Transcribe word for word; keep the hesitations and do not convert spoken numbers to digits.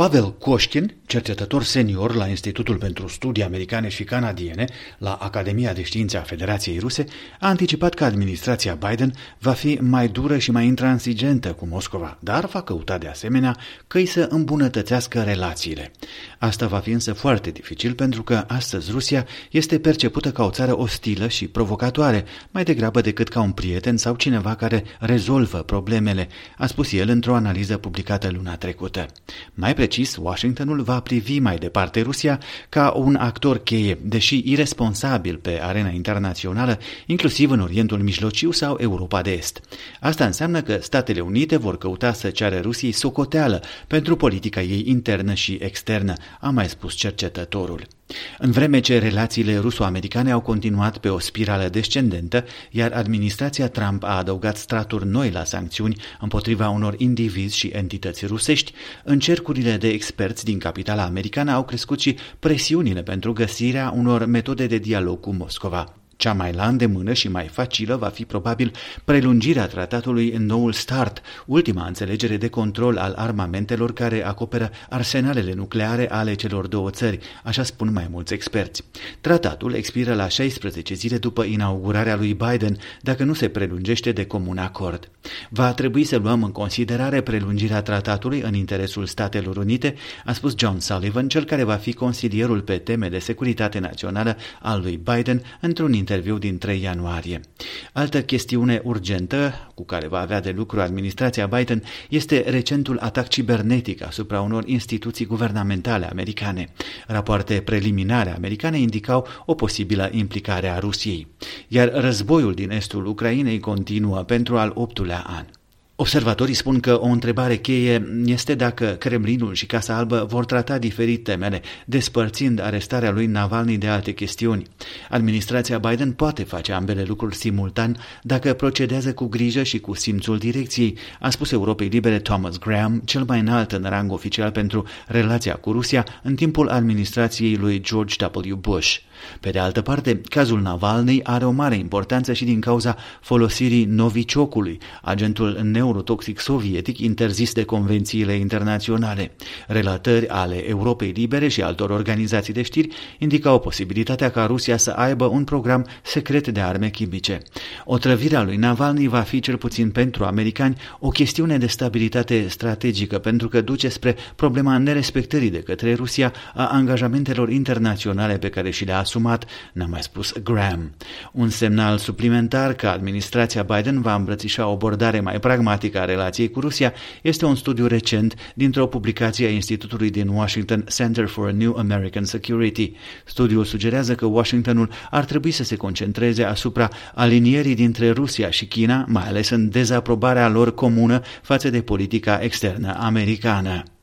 Pavel Coștin, cercetător senior la Institutul pentru Studii Americane și Canadiene la Academia de Științe a Federației Ruse, a anticipat că administrația Biden va fi mai dură și mai intransigentă cu Moscova, dar va căuta de asemenea căi să îmbunătățească relațiile. Asta va fi însă foarte dificil pentru că astăzi Rusia este percepută ca o țară ostilă și provocatoare, mai degrabă decât ca un prieten sau cineva care rezolvă problemele, a spus el într-o analiză publicată luna trecută. Mai precis, Washingtonul va privi mai departe Rusia ca un actor cheie, deși iresponsabil pe arena internațională, inclusiv în Orientul Mijlociu sau Europa de Est. Asta înseamnă că Statele Unite vor căuta să ceară Rusiei socoteală pentru politica ei internă și externă, a mai spus cercetătorul. În vreme ce relațiile ruso-americane au continuat pe o spirală descendentă, iar administrația Trump a adăugat straturi noi la sancțiuni împotriva unor indivizi și entități rusești, în cercurile de experți din capitala americană au crescut și presiunile pentru găsirea unor metode de dialog cu Moscova. Cea mai la îndemână și mai facilă va fi probabil prelungirea tratatului în noul START, ultima înțelegere de control al armamentelor care acoperă arsenalele nucleare ale celor două țări, așa spun mai mulți experți. Tratatul expiră la șaisprezece zile după inaugurarea lui Biden, dacă nu se prelungește de comun acord. Va trebui să luăm în considerare prelungirea tratatului în interesul Statelor Unite, a spus John Sullivan, cel care va fi consilierul pe teme de securitate națională al lui Biden, într-un interviu din trei ianuarie. Altă chestiune urgentă cu care va avea de lucru administrația Biden este recentul atac cibernetic asupra unor instituții guvernamentale americane. Rapoarte preliminare americane indicau o posibilă implicare a Rusiei. Iar războiul din estul Ucrainei continuă pentru al optulea an. Observatorii spun că o întrebare cheie este dacă Kremlinul și Casa Albă vor trata diferit temele, despărțind arestarea lui Navalny de alte chestiuni. Administrația Biden poate face ambele lucruri simultan dacă procedează cu grijă și cu simțul direcției, a spus Europei Libere Thomas Graham, cel mai înalt în rang oficial pentru relația cu Rusia în timpul administrației lui George W. Bush. Pe de altă parte, cazul Navalny are o mare importanță și din cauza folosirii noviciocului, agentul neurotoxic sovietic interzis de convențiile internaționale. Relatări ale Europei Libere și altor organizații de știri indicau posibilitatea ca Rusia să aibă un program secret de arme chimice. Otrăvirea lui Navalny va fi, cel puțin pentru americani, o chestiune de stabilitate strategică, pentru că duce spre problema nerespectării de către Rusia a angajamentelor internaționale pe care și le-a asumat, n-a mai spus Graham. Un semnal suplimentar că administrația Biden va îmbrățișa o abordare mai pragmatică a relației cu Rusia este un studiu recent dintr-o publicație a Institutului din Washington Center for a New American Security. Studiul sugerează că Washingtonul ar trebui să se concentreze asupra alinierii dintre Rusia și China, mai ales în dezaprobarea lor comună față de politica externă americană.